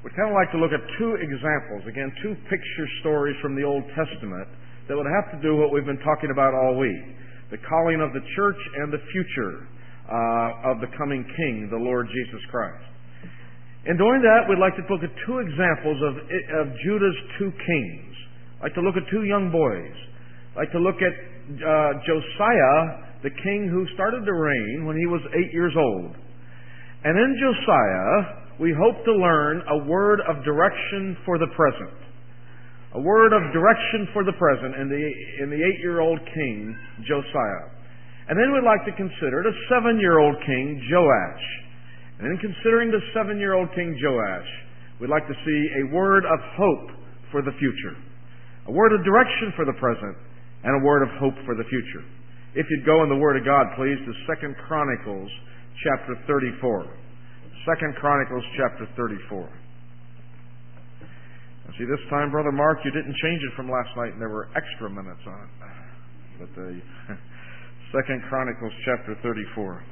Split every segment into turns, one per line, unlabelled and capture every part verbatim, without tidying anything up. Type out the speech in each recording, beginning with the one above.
We'd kind of like to look at two examples, again, two picture stories from the Old Testament that would have to do what we've been talking about all week. The calling of the church and the future uh, of the coming King, the Lord Jesus Christ. In doing that, we'd like to look at two examples of, of Judah's two kings. I'd like to look at two young boys. I'd like to look at uh, Josiah, the king who started to reign when he was eight years old. And in Josiah, we hope to learn a word of direction for the present. A word of direction for the present in the, in the eight-year-old king, Josiah. And then we'd like to consider the seven-year-old king, Joash. And in considering the seven-year-old king, Joash, we'd like to see a word of hope for the future. A word of direction for the present, and a word of hope for the future. If you'd go in the Word of God, please, to Second Chronicles chapter thirty-four. Second Chronicles chapter thirty-four. Now, see, this time, Brother Mark, you didn't change it from last night, and there were extra minutes on it. But the Second Chronicles chapter thirty-four.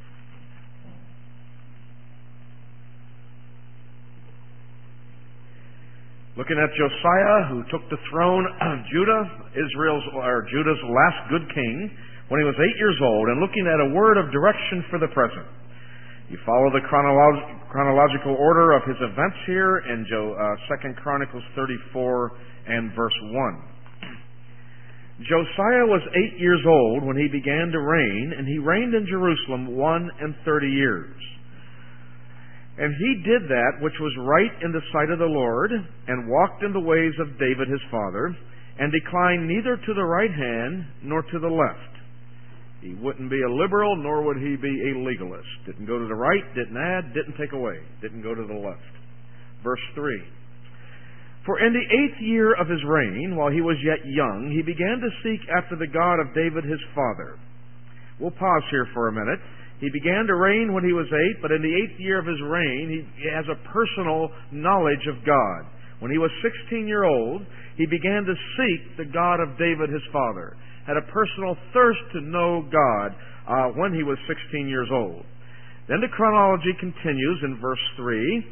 Looking at Josiah, who took the throne of Judah, Israel's or Judah's last good king, when he was eight years old, and looking at a word of direction for the present. You follow the chronolo- chronological order of his events here in jo- uh, Second Chronicles thirty-four and verse one. Josiah was eight years old when he began to reign, and he reigned in Jerusalem one and thirty years. And he did that which was right in the sight of the Lord, and walked in the ways of David his father, and declined neither to the right hand nor to the left. He wouldn't be a liberal, nor would he be a legalist. Didn't go to the right, didn't add, didn't take away. Didn't go to the left. Verse three. For in the eighth year of his reign, while he was yet young, he began to seek after the God of David his father. We'll pause here for a minute. He began to reign when he was eight, but in the eighth year of his reign, he has a personal knowledge of God. When he was sixteen years old, he began to seek the God of David his father. Had a personal thirst to know God uh, when he was sixteen years old. Then the chronology continues in verse three.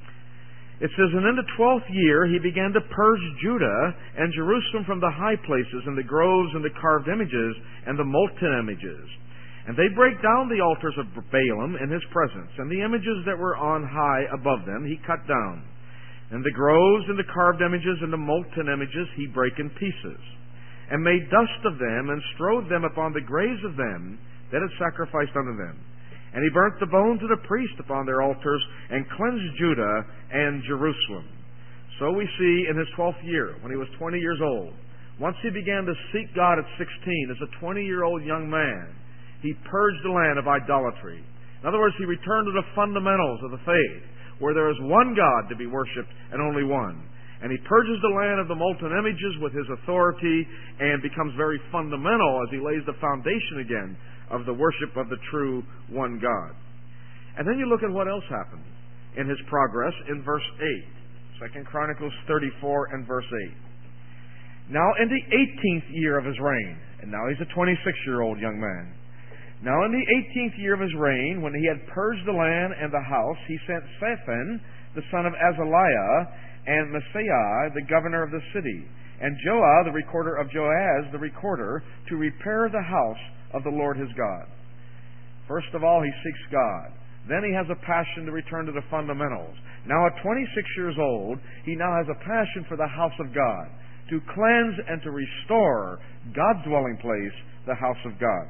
It says, and in the twelfth year he began to purge Judah and Jerusalem from the high places and the groves and the carved images and the molten images. And they break down the altars of Baalim in his presence, and the images that were on high above them he cut down. And the groves and the carved images and the molten images he brake in pieces, and made dust of them, and strode them upon the graves of them that had sacrificed unto them. And he burnt the bones of the priests upon their altars, and cleansed Judah and Jerusalem. So we see in his twelfth year, when he was twenty years old, once he began to seek God at sixteen, as a twenty-year-old young man, he purged the land of idolatry. In other words, he returned to the fundamentals of the faith, where there is one God to be worshipped and only one. And he purges the land of the molten images with his authority and becomes very fundamental as he lays the foundation again of the worship of the true one God. And then you look at what else happened in his progress in verse eight. Second Chronicles thirty-four and verse eight. Now in the eighteenth year of his reign, and now he's a twenty-six-year-old young man. Now in the eighteenth year of his reign, when he had purged the land and the house, he sent Shaphan, the son of Azaliah, and Maaseiah, the governor of the city, and Joah, the recorder of Joaz, the recorder, to repair the house of the Lord his God. First of all, he seeks God. Then he has a passion to return to the fundamentals. Now at twenty-six years old, he now has a passion for the house of God, to cleanse and to restore God's dwelling place, the house of God.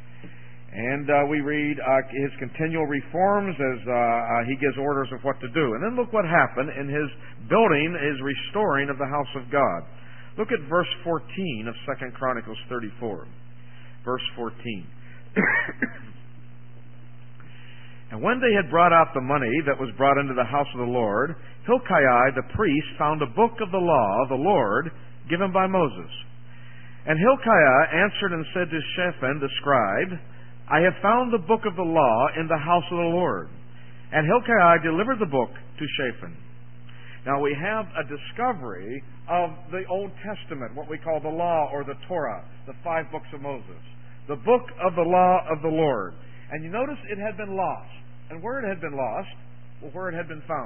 And uh, we read uh, his continual reforms as uh, uh, he gives orders of what to do. And then look what happened in his building, his restoring of the house of God. Look at verse fourteen of Second Chronicles thirty-four. Verse fourteen. And when they had brought out the money that was brought into the house of the Lord, Hilkiah the priest found a book of the law of the Lord given by Moses. And Hilkiah answered and said to Shaphan the scribe, I have found the book of the law in the house of the Lord. And Hilkiah delivered the book to Shaphan. Now we have a discovery of the Old Testament, what we call the law or the Torah, the five books of Moses. The book of the law of the Lord. And you notice it had been lost. And where it had been lost, well, where it had been found.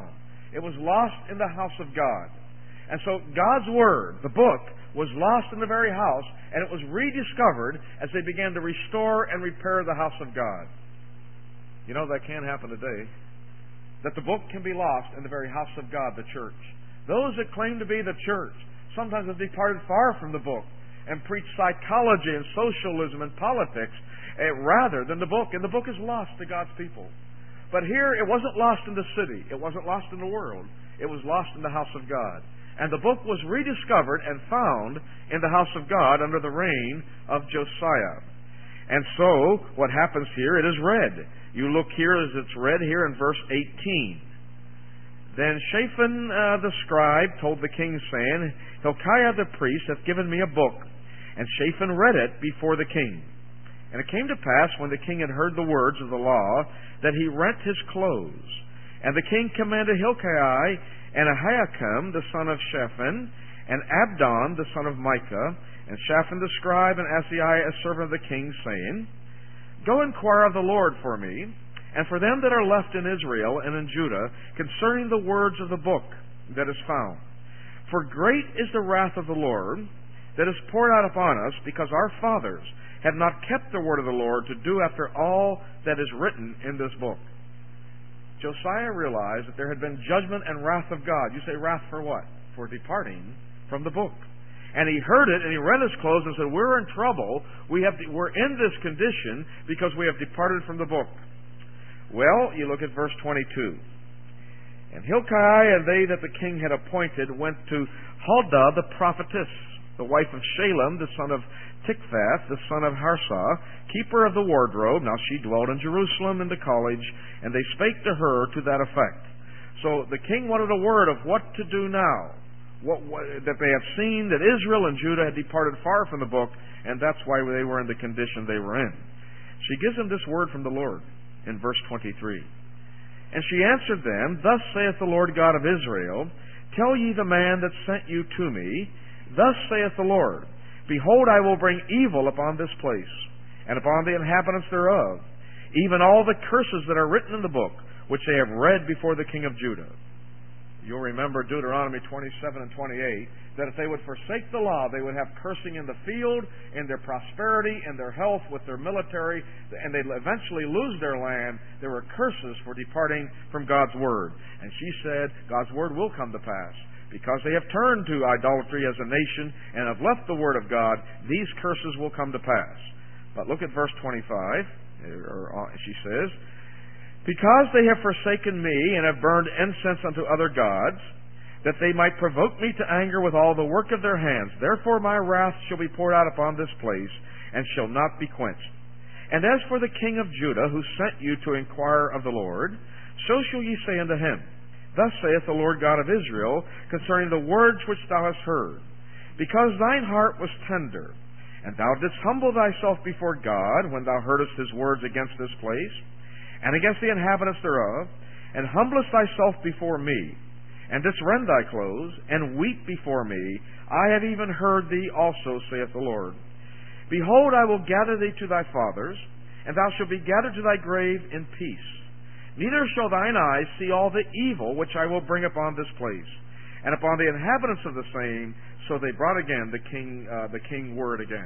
It was lost in the house of God. And so God's Word, the book, was lost in the very house, and it was rediscovered as they began to restore and repair the house of God. You know, that can happen today. That the book can be lost in the very house of God, the church. Those that claim to be the church sometimes have departed far from the book and preach psychology and socialism and politics uh, rather than the book. And the book is lost to God's people. But here, it wasn't lost in the city. It wasn't lost in the world. It was lost in the house of God. And the book was rediscovered and found in the house of God under the reign of Josiah. And so, what happens here, it is read. You look here as it's read here in verse eighteen. Then Shaphan uh, the scribe told the king, saying, Hilkiah the priest hath given me a book. And Shaphan read it before the king. And it came to pass, when the king had heard the words of the law, that he rent his clothes. And the king commanded Hilkiah and Ahikam the son of Shaphan, and Abdon the son of Micah, and Shaphan the scribe, and Asaiah a servant of the king, saying, Go inquire of the Lord for me, and for them that are left in Israel and in Judah, concerning the words of the book that is found. For great is the wrath of the Lord that is poured out upon us, because our fathers have not kept the word of the Lord to do after all that is written in this book. Josiah realized that there had been judgment and wrath of God. You say, wrath for what? For departing from the book. And he heard it, and he rent his clothes and said, We're in trouble. We have, we're in this condition because we have departed from the book. Well, you look at verse twenty-two. And Hilkiah and they that the king had appointed went to Huldah the prophetess, the wife of Shalem, the son of Tikvath, the son of Harsah, keeper of the wardrobe. Now she dwelt in Jerusalem in the college, and they spake to her to that effect. So the king wanted a word of what to do now. What, what, that they have seen that Israel and Judah had departed far from the book, and that's why they were in the condition they were in. She gives them this word from the Lord in verse twenty-three. And she answered them, Thus saith the Lord God of Israel, Tell ye the man that sent you to me, Thus saith the Lord, Behold, I will bring evil upon this place, and upon the inhabitants thereof, even all the curses that are written in the book, which they have read before the king of Judah. You'll remember Deuteronomy twenty-seven and twenty-eight, that if they would forsake the law, they would have cursing in the field, in their prosperity, in their health, with their military, and they'd eventually lose their land. There were curses for departing from God's Word. And she said, God's Word will come to pass. Because they have turned to idolatry as a nation and have left the Word of God, these curses will come to pass. But look at verse twenty-five. She says, Because they have forsaken me and have burned incense unto other gods, that they might provoke me to anger with all the work of their hands, therefore my wrath shall be poured out upon this place, and shall not be quenched. And as for the king of Judah, who sent you to inquire of the Lord, so shall ye say unto him, Thus saith the Lord God of Israel, concerning the words which thou hast heard. Because thine heart was tender, and thou didst humble thyself before God, when thou heardest his words against this place, and against the inhabitants thereof, and humblest thyself before me, and didst rend thy clothes, and weep before me, I have even heard thee also, saith the Lord. Behold, I will gather thee to thy fathers, and thou shalt be gathered to thy grave in peace. Neither shall thine eyes see all the evil which I will bring upon this place, and upon the inhabitants of the same. So they brought again the king, uh, the king word again.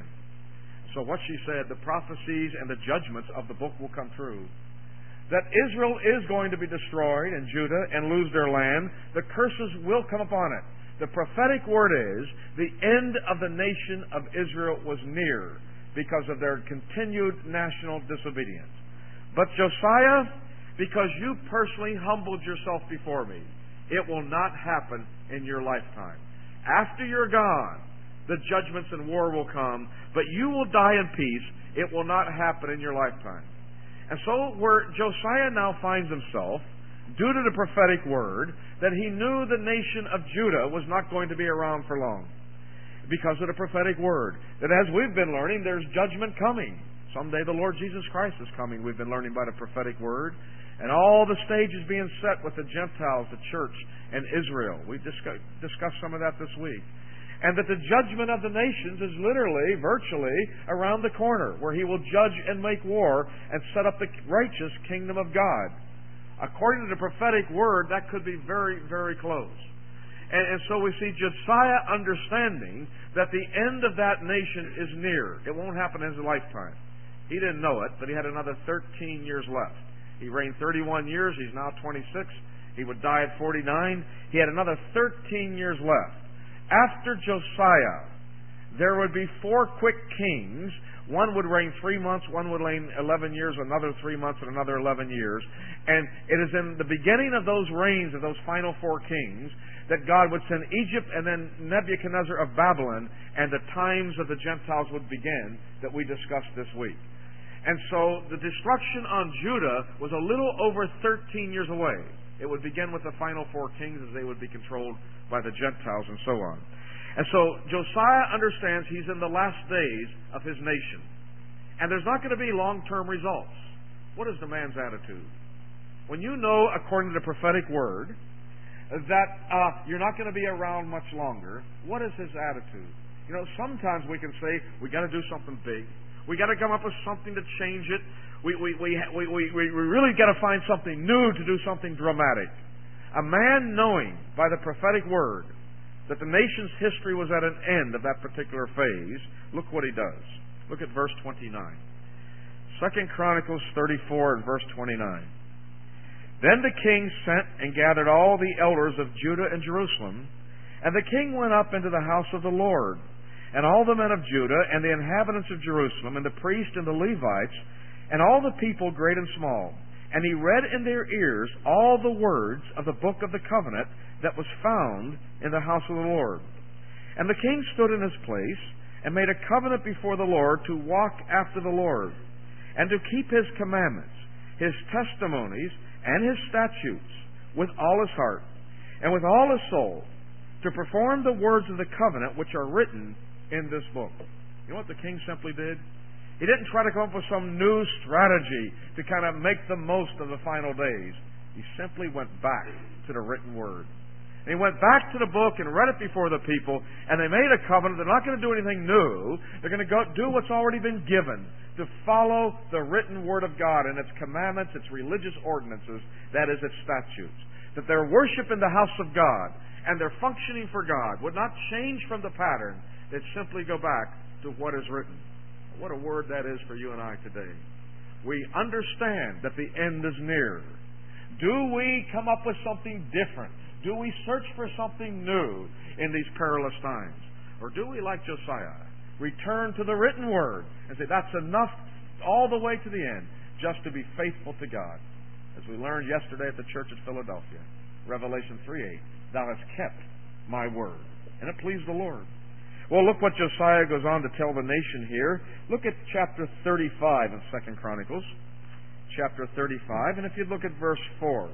So what she said, the prophecies and the judgments of the book will come true. That Israel is going to be destroyed, and Judah, and lose their land. The curses will come upon it. The prophetic word is, the end of the nation of Israel was near, because of their continued national disobedience. But Josiah, because you personally humbled yourself before me, it will not happen in your lifetime. After you're gone, the judgments and war will come, but you will die in peace. It will not happen in your lifetime. And so where Josiah now finds himself, due to the prophetic word, that he knew the nation of Judah was not going to be around for long. Because of the prophetic word. That as we've been learning, there's judgment coming. Someday the Lord Jesus Christ is coming, we've been learning by the prophetic word. And all the stage is being set with the Gentiles, the church, and Israel. We've discuss, discussed some of that this week. And that the judgment of the nations is literally, virtually, around the corner, where He will judge and make war and set up the righteous kingdom of God. according to the prophetic word, that could be very, very close. And, and so we see Josiah understanding that the end of that nation is near. It won't happen in his lifetime. He didn't know it, but he had another thirteen years left. He reigned thirty-one years. He's now twenty-six. He would die at forty-nine. He had another thirteen years left. After Josiah, there would be four quick kings. One would reign three months, one would reign eleven years, another three months, and another eleven years. And it is in the beginning of those reigns of those final four kings that God would send Egypt and then Nebuchadnezzar of Babylon, and the times of the Gentiles would begin that we discussed this week. And so the destruction on Judah was a little over thirteen years away. It would begin with the final four kings as they would be controlled by the Gentiles and so on. And so Josiah understands he's in the last days of his nation. And there's not going to be long-term results. What is the man's attitude? When you know, according to the prophetic word, that uh, you're not going to be around much longer, what is his attitude? You know, sometimes we can say, we got to do something big. We got to come up with something to change it. We, we, we, we, we, we really got to find something new to do something dramatic. A man knowing by the prophetic word that the nation's history was at an end of that particular phase, look what he does. Look at verse twenty-nine. Second Chronicles thirty-four and verse twenty-nine. Then the king sent and gathered all the elders of Judah and Jerusalem, and the king went up into the house of the Lord, and all the men of Judah, and the inhabitants of Jerusalem, and the priests and the Levites, and all the people, great and small. And he read in their ears all the words of the book of the covenant that was found in the house of the Lord. And the king stood in his place, and made a covenant before the Lord to walk after the Lord, and to keep his commandments, his testimonies, and his statutes, with all his heart, and with all his soul, to perform the words of the covenant which are written in this book. You know what the king simply did? He didn't try to come up with some new strategy to kind of make the most of the final days. He simply went back to the written word. And he went back to the book and read it before the people, and they made a covenant. They're not going to do anything new. They're going to go do what's already been given, to follow the written word of God and its commandments, its religious ordinances, that is, its statutes. That their worship in the house of God and their functioning for God would not change from the pattern. They'd simply go back to what is written. What a word that is for you and I today. We understand that the end is near. Do we come up with something different? Do we search for something new in these perilous times? Or do we, like Josiah, return to the written word and say, that's enough all the way to the end, just to be faithful to God? As we learned yesterday at the church at Philadelphia, Revelation three eight, thou hast kept my word. And it pleased the Lord. Well, look what Josiah goes on to tell the nation here. Look at chapter thirty-five in Second Chronicles. Chapter thirty-five, and if you look at verse four.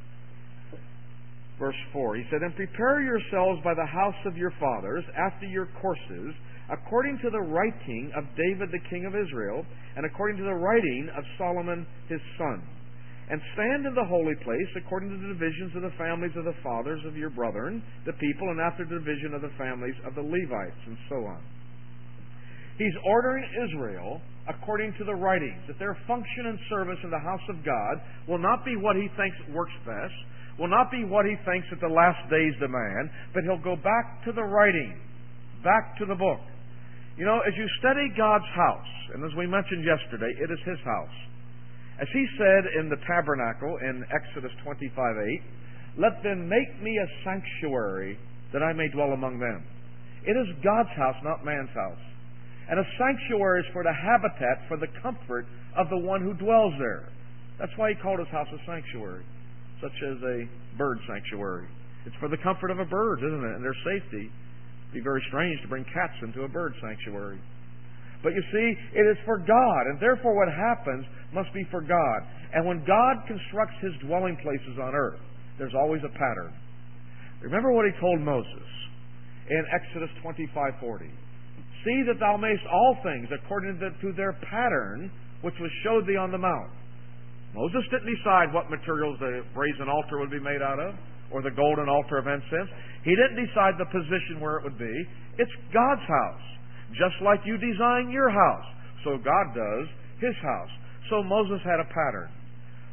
Verse four, he said, and prepare yourselves by the house of your fathers after your courses, according to the writing of David the king of Israel, and according to the writing of Solomon his son. And stand in the holy place according to the divisions of the families of the fathers of your brethren, the people, and after the division of the families of the Levites, and so on. He's ordering Israel according to the writings, that their function and service in the house of God will not be what he thinks works best, will not be what he thinks that the last days demand, but he'll go back to the writing, back to the book. You know, as you study God's house, and as we mentioned yesterday, it is his house. As he said in the tabernacle in Exodus twenty-five eight, let them make me a sanctuary that I may dwell among them. It is God's house, not man's house. And a sanctuary is for the habitat, for the comfort of the one who dwells there. That's why he called his house a sanctuary, such as a bird sanctuary. It's for the comfort of a bird, isn't it? And their safety. It'd be very strange to bring cats into a bird sanctuary. But you see, it is for God, and therefore what happens must be for God. And when God constructs his dwelling places on earth, there's always a pattern. Remember what he told Moses in Exodus twenty-five forty. See that thou mayest all things according to their pattern, which was showed thee on the mount. Moses didn't decide what materials the brazen altar would be made out of, or the golden altar of incense. He didn't decide the position where it would be. It's God's house. Just like you design your house, so God does his house. So Moses had a pattern.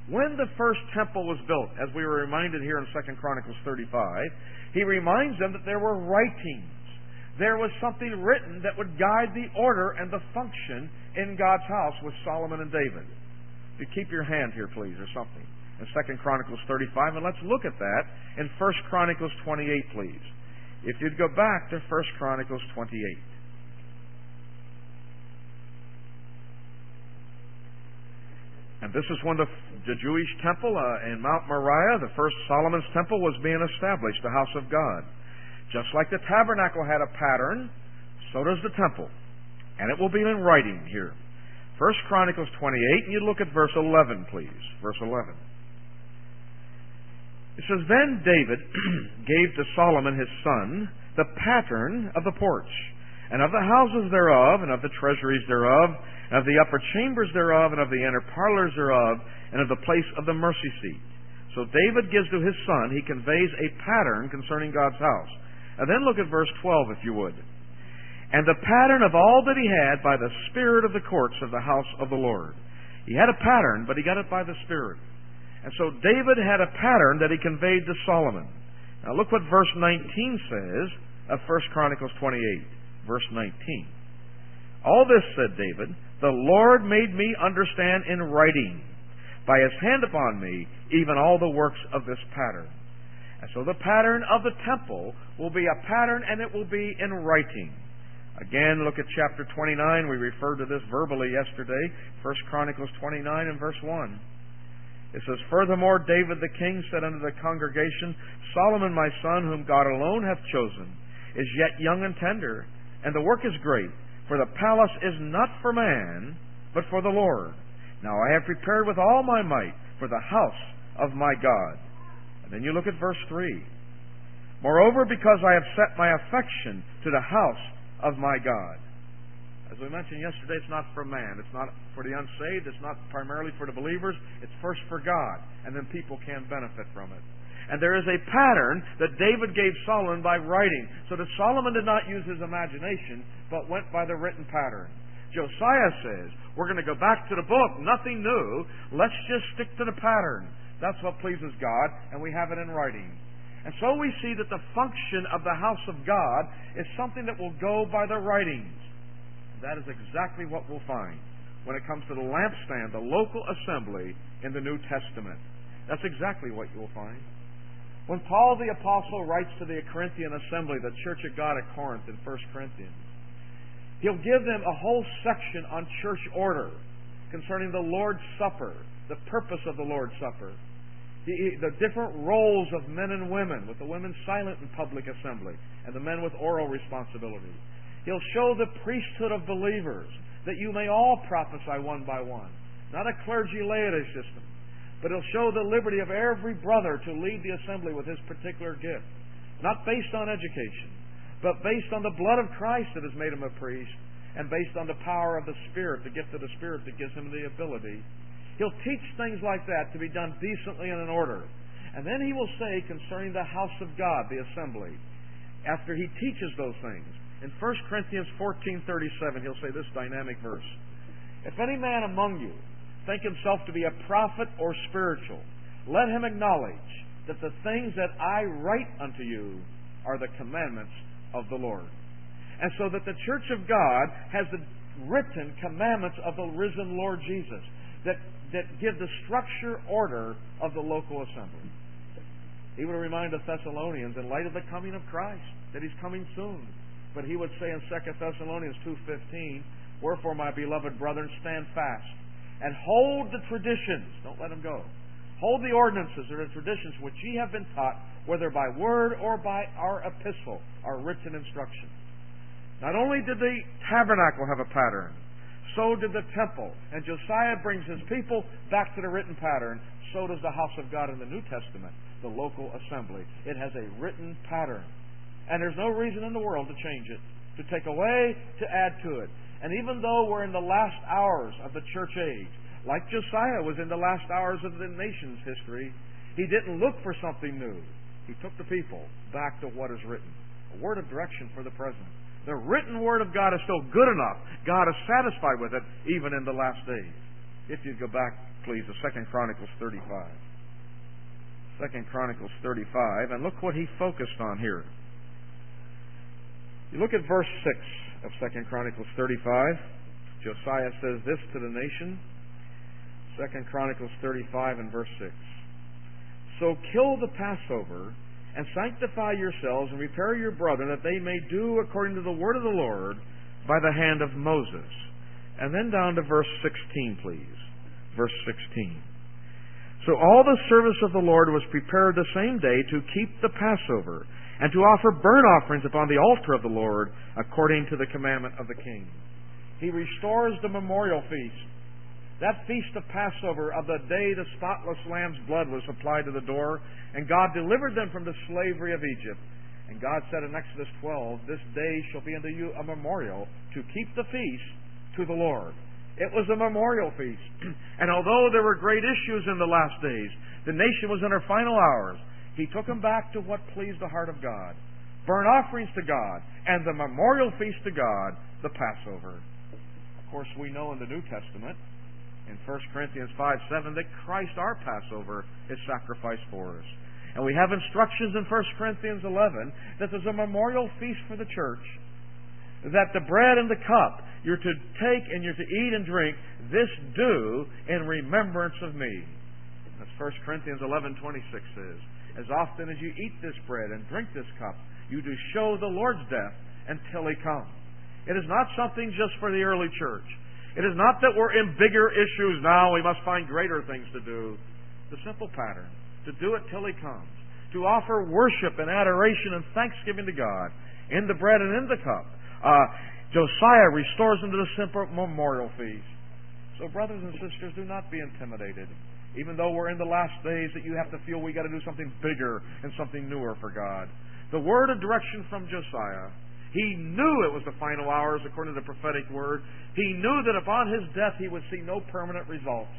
when the first temple was built, as we were reminded here in Second Chronicles thirty-five, he reminds them that there were writings. There was something written that would guide the order and the function in God's house with Solomon and David. You keep your hand here, please, or something, in Second Chronicles thirty-five, and let's look at that in First Chronicles twenty-eight, please. If you'd go back to First Chronicles twenty-eight. And this is when the, the Jewish temple uh, in Mount Moriah, the first Solomon's temple, was being established, the house of God. Just like the tabernacle had a pattern, so does the temple. And it will be in writing here. First Chronicles twenty-eight, and you look at verse eleven, please. Verse eleven. It says, Then David gave to Solomon his son the pattern of the porch, and of the houses thereof, and of the treasuries thereof, and of the upper chambers thereof, and of the inner parlors thereof, and of the place of the mercy seat. So David gives to his son, he conveys a pattern concerning God's house. And then look at verse twelve, if you would. And the pattern of all that he had by the Spirit of the courts of the house of the Lord. He had a pattern, but he got it by the Spirit. And so David had a pattern that he conveyed to Solomon. Now look what verse nineteen says of First Chronicles twenty-eight. Verse nineteen. All this, said David, the Lord made me understand in writing, by his hand upon me, even all the works of this pattern. And so the pattern of the temple will be a pattern, and it will be in writing. Again, look at chapter twenty-nine. We referred to this verbally yesterday. First Chronicles twenty-nine and verse one. It says, Furthermore, David the king said unto the congregation, Solomon my son, whom God alone hath chosen, is yet young and tender, and the work is great. For the palace is not for man, but for the Lord. Now I have prepared with all my might for the house of my God. And then you look at verse three. Moreover, because I have set my affection to the house of my God. As we mentioned yesterday, it's not for man. It's not for the unsaved. It's not primarily for the believers. It's first for God. And then people can benefit from it. And there is a pattern that David gave Solomon by writing. So that Solomon did not use his imagination, but went by the written pattern. Josiah says, we're going to go back to the book. Nothing new. Let's just stick to the pattern. That's what pleases God, and we have it in writing. And so we see that the function of the house of God is something that will go by the writings. That is exactly what we'll find when it comes to the lampstand, the local assembly in the New Testament. That's exactly what you'll find. When Paul the Apostle writes to the Corinthian assembly, the church of God at Corinth in First Corinthians, he'll give them a whole section on church order concerning the Lord's Supper, the purpose of the Lord's Supper, the, the different roles of men and women, with the women silent in public assembly and the men with oral responsibility. He'll show the priesthood of believers, that you may all prophesy one by one. Not a clergy-laity system, but he'll show the liberty of every brother to lead the assembly with his particular gift. Not based on education, but based on the blood of Christ that has made him a priest, and based on the power of the Spirit, the gift of the Spirit that gives him the ability. He'll teach things like that to be done decently and in order. And then he will say concerning the house of God, the assembly, after he teaches those things, in First Corinthians fourteen thirty-seven, he'll say this dynamic verse. If any man among you think himself to be a prophet or spiritual, let him acknowledge that the things that I write unto you are the commandments of the Lord. And so that the church of God has the written commandments of the risen Lord Jesus that, that give the structure, order of the local assembly. He would remind the Thessalonians in light of the coming of Christ that He's coming soon. But he would say in Second Thessalonians two fifteen, Wherefore, my beloved brethren, stand fast and hold the traditions. Don't let them go. Hold the ordinances or the traditions which ye have been taught, whether by word or by our epistle, our written instruction. Not only did the tabernacle have a pattern, so did the temple. And Josiah brings his people back to the written pattern. So does the house of God in the New Testament, the local assembly. It has a written pattern. And there's no reason in the world to change it, to take away, to add to it. And even though we're in the last hours of the church age, like Josiah was in the last hours of the nation's history, he didn't look for something new. He took the people back to what is written. A word of direction for the present. The written Word of God is still good enough. God is satisfied with it, even in the last days. If you go back, please, to Second Chronicles thirty-five. Second Chronicles thirty-five, and look what he focused on here. You look at verse six of Second Chronicles thirty-five. Josiah says this to the nation. Second Chronicles thirty-five and verse six. So kill the Passover, and sanctify yourselves, and repair your brethren, that they may do according to the word of the Lord by the hand of Moses. And then down to verse sixteen, please. Verse sixteen. So all the service of the Lord was prepared the same day to keep the Passover, and to offer burnt offerings upon the altar of the Lord, according to the commandment of the king. He restores the memorial feast. That feast of Passover, of the day the spotless lamb's blood was applied to the door, and God delivered them from the slavery of Egypt. And God said in Exodus twelve, this day shall be unto you a memorial, to keep the feast to the Lord. It was a memorial feast. And although there were great issues in the last days, the nation was in her final hours, He took them back to what pleased the heart of God. Burnt offerings to God, and the memorial feast to God, the Passover. Of course, we know in the New Testament, in First Corinthians five seven, that Christ, our Passover, is sacrificed for us. And we have instructions in First Corinthians eleven that there's a memorial feast for the church, that the bread and the cup you're to take and you're to eat and drink, this do in remembrance of me. That's First Corinthians eleven twenty-six says, as often as you eat this bread and drink this cup, you do show the Lord's death until He comes. It is not something just for the early church. It is not that we're in bigger issues now, we must find greater things to do. The simple pattern, to do it till He comes. To offer worship and adoration and thanksgiving to God in the bread and in the cup. Uh, Josiah restores them to the simple memorial feast. So brothers and sisters, do not be intimidated. Even though we're in the last days that you have to feel we got to do something bigger and something newer for God. The word of direction from Josiah, he knew it was the final hours according to the prophetic word. He knew that upon his death he would see no permanent results.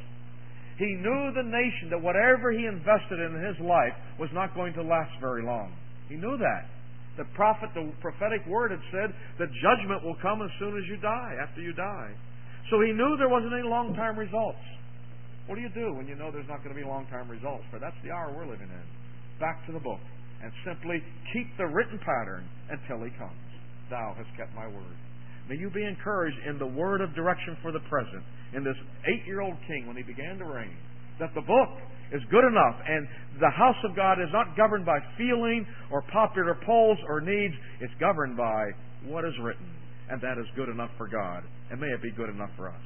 He knew the nation that whatever he invested in his life was not going to last very long. He knew that. The prophet, the prophetic word had said that judgment will come as soon as you die, after you die. So he knew there wasn't any long-term results. What do you do when you know there's not going to be long-term results? For that's the hour we're living in. Back to the book. And simply keep the written pattern until He comes. Thou hast kept my word. May you be encouraged in the word of direction for the present, in this eight-year-old king when he began to reign, that the book is good enough, and the house of God is not governed by feeling or popular polls or needs. It's governed by what is written, and that is good enough for God, and may it be good enough for us.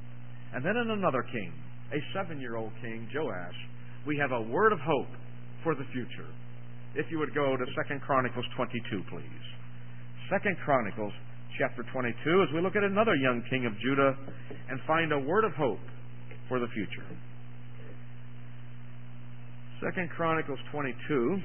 And then in another king, a seven-year-old king, Joash, we have a word of hope for the future. If you would go to Second Chronicles twenty-two, please. Second Chronicles chapter twenty-two, as we look at another young king of Judah and find a word of hope for the future. Second Chronicles twenty-two,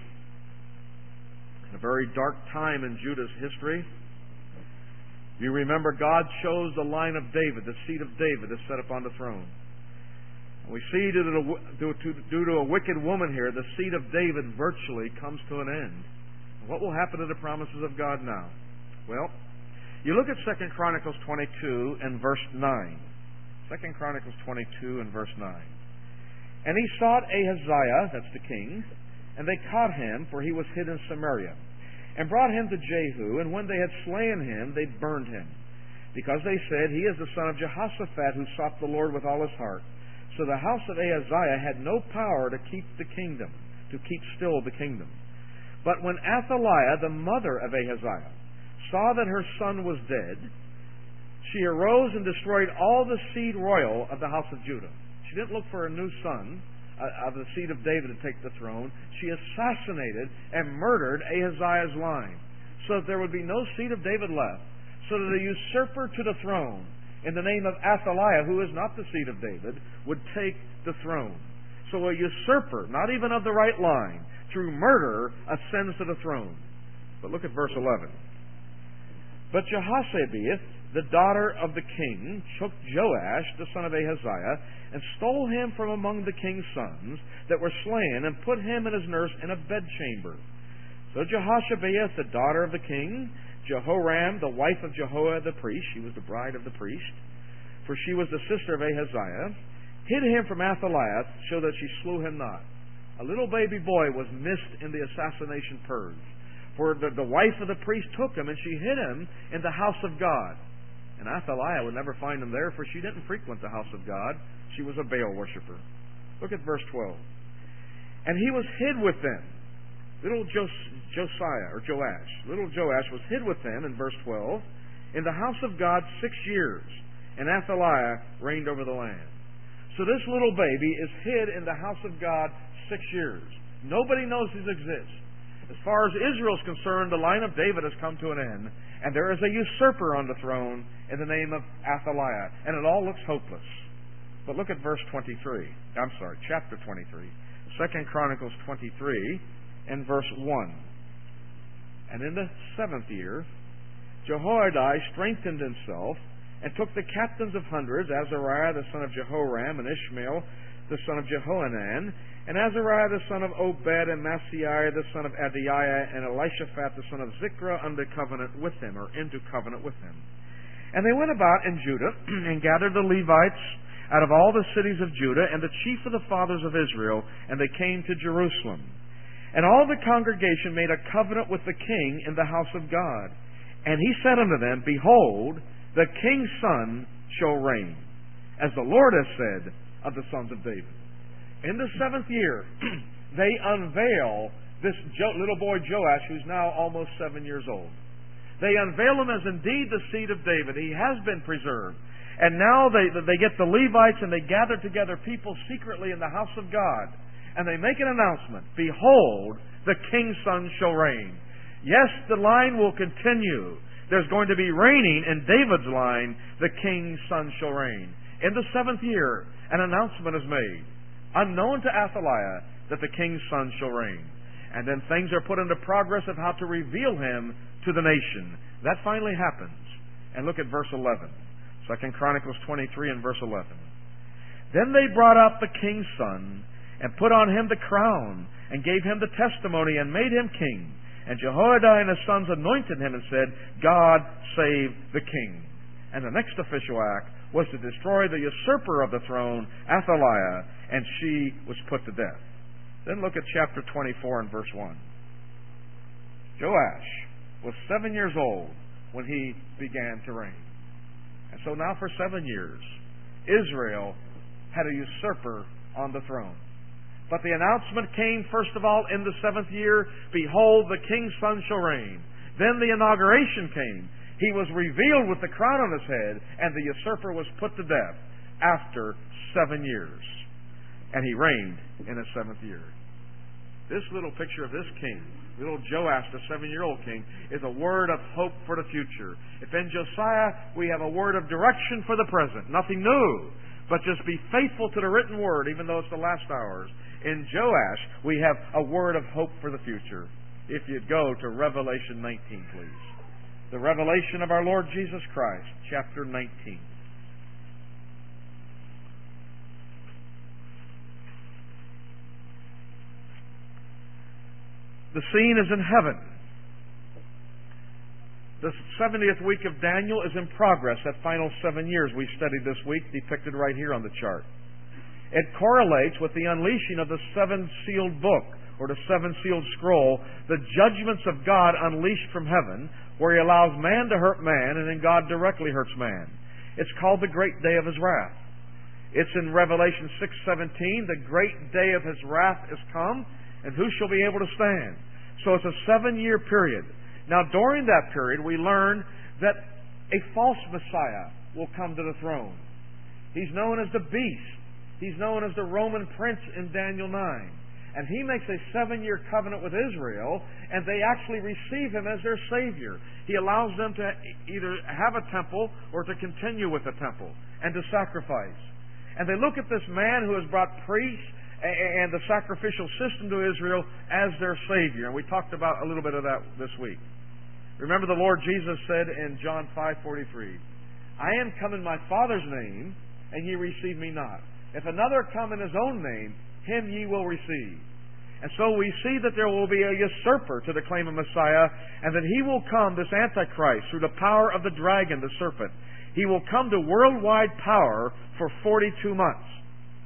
a very dark time in Judah's history. You remember God chose the line of David, the seed of David, to set upon the throne. We see due to, due to a wicked woman here, the seed of David virtually comes to an end. What will happen to the promises of God now? Well, you look at Second Chronicles twenty-two and verse nine. Second Chronicles twenty-two and verse nine. And he sought Ahaziah, that's the king, and they caught him, for he was hid in Samaria, and brought him to Jehu, and when they had slain him, they burned him, because they said, he is the son of Jehoshaphat, who sought the Lord with all his heart. So the house of Ahaziah had no power to keep the kingdom, to keep still the kingdom. But when Athaliah, the mother of Ahaziah, saw that her son was dead, she arose and destroyed all the seed royal of the house of Judah. She didn't look for a new son uh, of the seed of David to take the throne. She assassinated and murdered Ahaziah's line, so that there would be no seed of David left, so that a usurper to the throne in the name of Athaliah, who is not the seed of David, would take the throne. So a usurper, not even of the right line, through murder, ascends to the throne. But look at verse eleven. But Jehoshabeath, the daughter of the king, took Joash, the son of Ahaziah, and stole him from among the king's sons that were slain, and put him and his nurse in a bedchamber. So Jehoshabeath, the daughter of the king, Jehoram, the wife of Jehoiada the priest, she was the bride of the priest, for she was the sister of Ahaziah, hid him from Athaliah, so that she slew him not. A little baby boy was missed in the assassination purge. For the, the wife of the priest took him, and she hid him in the house of God. And Athaliah would never find him there, for she didn't frequent the house of God. She was a Baal worshiper. Look at verse twelve. And he was hid with them. Little Jos- Josiah, or Joash, little Joash was hid with them, in verse twelve, in the house of God six years. And Athaliah reigned over the land. So this little baby is hid in the house of God six years. Nobody knows he exists. As far as Israel is concerned, the line of David has come to an end, and there is a usurper on the throne in the name of Athaliah, and it all looks hopeless. But look at verse twenty-three. I'm sorry, chapter twenty-three. Second Chronicles twenty-three and verse one. And in the seventh year, Jehoiada strengthened himself and took the captains of hundreds, Azariah the son of Jehoram, and Ishmael the son of Jehohanan, and Azariah the son of Obed, and Maaseiah the son of Adiah, and Elishaphat the son of Zikra under covenant with him, or into covenant with him. And they went about in Judah, and gathered the Levites out of all the cities of Judah, and the chief of the fathers of Israel, and they came to Jerusalem. And all the congregation made a covenant with the king in the house of God. And he said unto them, Behold, the king's son shall reign, as the Lord has said of the sons of David. In the seventh year, they unveil this jo- little boy Joash, who's now almost seven years old. They unveil him as indeed the seed of David. He has been preserved. And now they, they get the Levites, and they gather together people secretly in the house of God. And they make an announcement. Behold, the king's son shall reign. Yes, the line will continue. There's going to be reigning in David's line. The king's son shall reign. In the seventh year, an announcement is made, unknown to Athaliah, that the king's son shall reign. And then things are put into progress of how to reveal him to the nation. That finally happens. And look at verse eleven. Second Chronicles twenty-three and verse eleven. Then they brought up the king's son, and put on him the crown, and gave him the testimony, and made him king. And Jehoiada and his sons anointed him, and said, God save the king. And the next official act was to destroy the usurper of the throne, Athaliah, and she was put to death. Then look at chapter twenty-four and verse one. Joash was seven years old when he began to reign. And so now for seven years, Israel had a usurper on the throne. But the announcement came, first of all, in the seventh year, Behold, the king's son shall reign. Then the inauguration came. He was revealed with the crown on his head, and the usurper was put to death after seven years. And he reigned in his seventh year. This little picture of this king, little Joash, the seven-year-old king, is a word of hope for the future. If in Josiah we have a word of direction for the present, nothing new, but just be faithful to the written word, even though it's the last hours. In Joash, we have a word of hope for the future. If you'd go to Revelation nineteen, please. The revelation of our Lord Jesus Christ, chapter nineteen. The scene is in heaven. The seventieth week of Daniel is in progress. That final seven years we studied this week, depicted right here on the chart. It correlates with the unleashing of the seven-sealed book, or the seven-sealed scroll, the judgments of God unleashed from heaven, where He allows man to hurt man, and then God directly hurts man. It's called the great day of His wrath. It's in Revelation six seventeen, the great day of His wrath is come, and who shall be able to stand? So it's a seven-year period. Now, during that period, we learn that a false Messiah will come to the throne. He's known as the Beast. He's known as the Roman Prince in Daniel nine. And he makes a seven-year covenant with Israel, and they actually receive him as their Savior. He allows them to either have a temple or to continue with the temple and to sacrifice. And they look at this man who has brought priests and the sacrificial system to Israel as their Savior. And we talked about a little bit of that this week. Remember the Lord Jesus said in John five forty-three, I am come in my Father's name, and ye receive me not. If another come in his own name, him ye will receive. And so we see that there will be a usurper to the claim of Messiah, and that he will come, this Antichrist, through the power of the dragon, the serpent. He will come to worldwide power for forty-two months.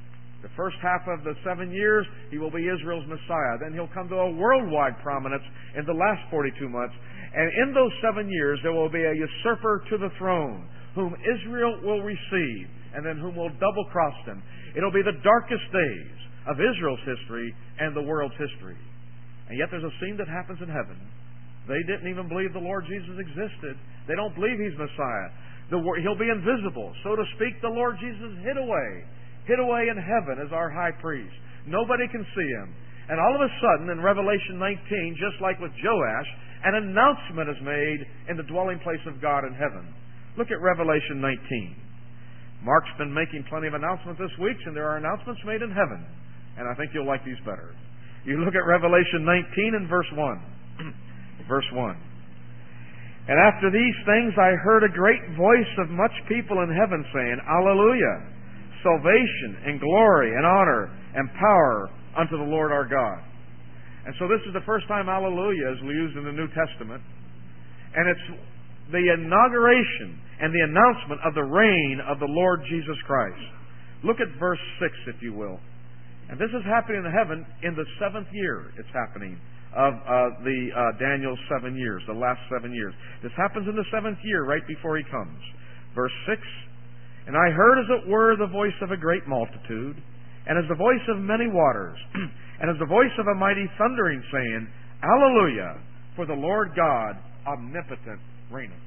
The first half of the seven years, He will be Israel's Messiah. Then He'll come to a worldwide prominence in the last forty-two months. And in those seven years, there will be a usurper to the throne, whom Israel will receive, and then whom will double-cross them. It'll be the darkest days of Israel's history and the world's history. And yet there's a scene that happens in heaven. They didn't even believe the Lord Jesus existed. They don't believe He's Messiah. The, He'll be invisible. So to speak, the Lord Jesus hid away. Hid away in heaven as our high priest. Nobody can see Him. And all of a sudden, in Revelation nineteen, just like with Joash, an announcement is made in the dwelling place of God in heaven. Look at Revelation nineteen. Mark's been making plenty of announcements this week, and there are announcements made in heaven. And I think you'll like these better. You look at Revelation nineteen and verse one. Verse one. And after these things I heard a great voice of much people in heaven saying, Alleluia! Salvation and glory and honor and power unto the Lord our God. And so this is the first time Alleluia is used in the New Testament. And it's the inauguration and the announcement of the reign of the Lord Jesus Christ. Look at verse six, if you will. And this is happening in heaven in the seventh year. It's happening of uh, the uh, Daniel's seven years, the last seven years. This happens in the seventh year, right before He comes. Verse six. And I heard as it were the voice of a great multitude, and as the voice of many waters, and as the voice of a mighty thundering, saying, Alleluia, for the Lord God omnipotent reigneth.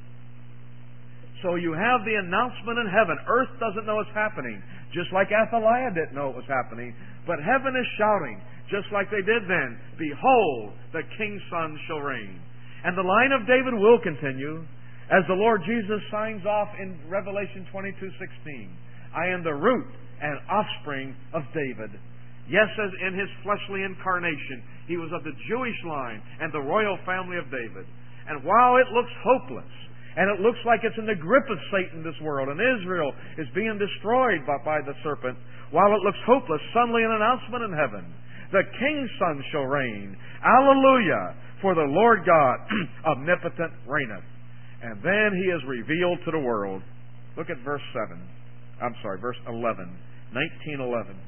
So you have the announcement in heaven. Earth doesn't know it's happening, just like Athaliah didn't know it was happening. But heaven is shouting, just like they did then, Behold, the King's Son shall reign. And the line of David will continue, as the Lord Jesus signs off in Revelation twenty-two sixteen. I am the root and offspring of David. Yes, as in His fleshly incarnation, He was of the Jewish line and the royal family of David. And while it looks hopeless, and it looks like it's in the grip of Satan, this world, and Israel is being destroyed by, by the serpent, while it looks hopeless, suddenly an announcement in heaven. The King's Son shall reign. Alleluia! For the Lord God omnipotent reigneth. And then He is revealed to the world. Look at verse seven. I'm sorry, verse eleven. nineteen eleven.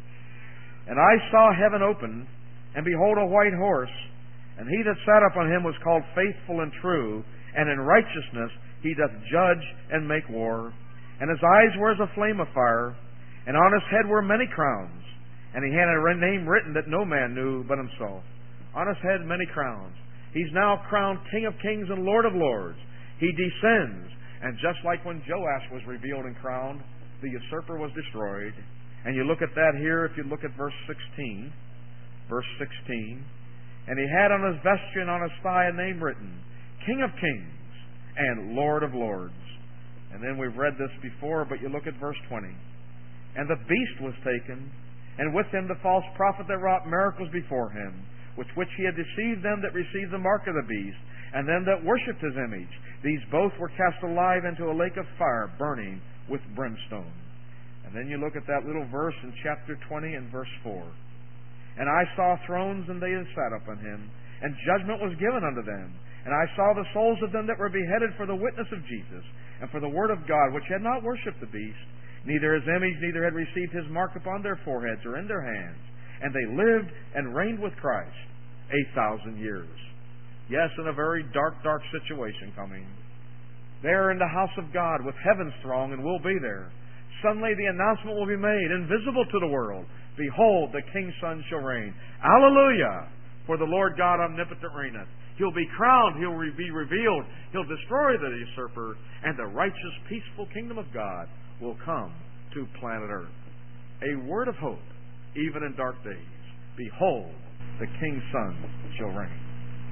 And I saw heaven open, and behold a white horse, and He that sat upon him was called Faithful and True, and in righteousness He doth judge and make war. And His eyes were as a flame of fire, and on His head were many crowns, and He had a name written that no man knew but Himself. On His head many crowns. He's now crowned King of Kings and Lord of Lords. He descends, and just like when Joash was revealed and crowned, the usurper was destroyed. And you look at that here, if you look at verse sixteen. Verse sixteen. And He had on His vesture and on His thigh a name written, King of Kings and Lord of Lords. And then we've read this before, but you look at verse twenty. And the beast was taken, and with him the false prophet that wrought miracles before Him, with which he had deceived them that received the mark of the beast, and them that worshipped His image. These both were cast alive into a lake of fire, burning with brimstone. And then you look at that little verse in chapter twenty and verse four. And I saw thrones, and they that sat upon Him, and judgment was given unto them. And I saw the souls of them that were beheaded for the witness of Jesus, and for the word of God, which had not worshipped the beast, neither His image, neither had received His mark upon their foreheads or in their hands. And they lived and reigned with Christ a thousand years. Yes, in a very dark, dark situation coming. There in the house of God with heaven's throng, and we'll be there. Suddenly the announcement will be made, invisible to the world. Behold, the King's Son shall reign. Alleluia! For the Lord God omnipotent reigneth. He'll be crowned. He'll be revealed. He'll destroy the usurper. And the righteous, peaceful kingdom of God will come to planet Earth. A word of hope, even in dark days. Behold, the King's Son shall reign.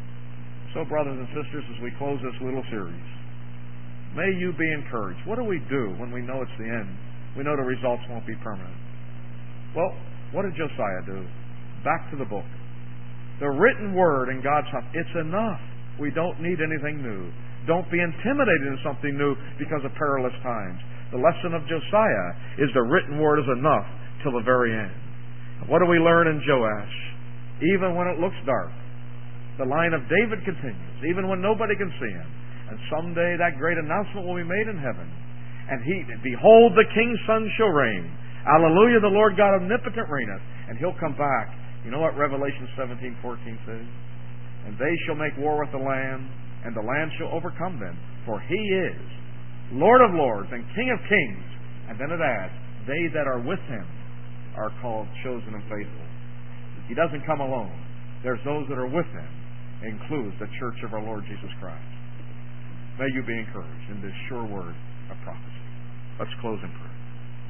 So, brothers and sisters, as we close this little series, may you be encouraged. What do we do when we know it's the end? We know the results won't be permanent. Well, what did Josiah do? Back to the book. The written word in God's house, it's enough. We don't need anything new. Don't be intimidated into something new because of perilous times. The lesson of Josiah is the written word is enough till the very end. What do we learn in Joash? Even when it looks dark, the line of David continues, even when nobody can see Him. And someday that great announcement will be made in heaven. And he, behold, the King's Son shall reign. Hallelujah, the Lord God omnipotent reigneth, and He'll come back. You know what Revelation seventeen fourteen says? And they shall make war with the Lamb, and the Lamb shall overcome them, for He is Lord of lords and King of kings. And then it adds, they that are with Him are called chosen and faithful. He doesn't come alone. There's those that are with Him. It includes the church of our Lord Jesus Christ. May you be encouraged in this sure word of prophecy. Let's close in prayer.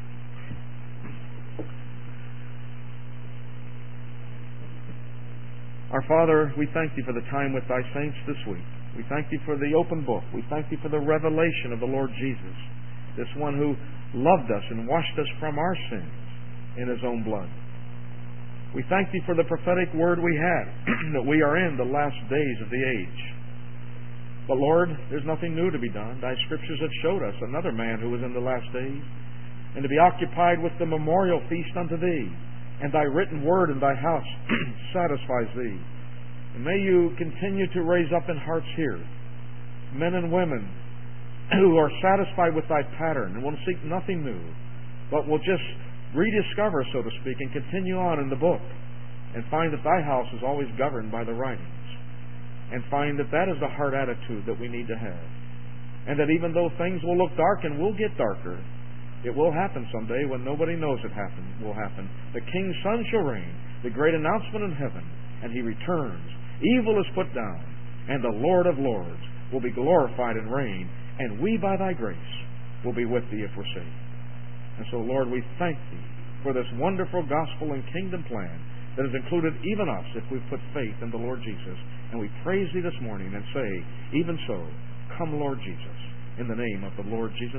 Our Father, we thank Thee for the time with Thy saints this week. We thank Thee for the open book. We thank Thee for the revelation of the Lord Jesus, this one who loved us and washed us from our sins in His own blood. We thank Thee for the prophetic word we had, that we are in the last days of the age. But Lord, there's nothing new to be done. Thy Scriptures have showed us another man who was in the last days, and to be occupied with the memorial feast unto Thee, and Thy written word in Thy house satisfies Thee. And may You continue to raise up in hearts here men and women who are satisfied with Thy pattern and will seek nothing new, but will just rediscover, so to speak, and continue on in the book, and find that Thy house is always governed by the writings, and find that that is the heart attitude that we need to have, and that even though things will look dark and will get darker, it will happen someday when nobody knows it happen, will happen. The King's Son shall reign, the great announcement in heaven, and He returns. Evil is put down, and the Lord of lords will be glorified and reign, and we by Thy grace will be with Thee if we're saved. And so, Lord, we thank Thee for this wonderful gospel and kingdom plan that has included even us if we've put faith in the Lord Jesus. And we praise Thee this morning and say, even so, come Lord Jesus, in the name of the Lord Jesus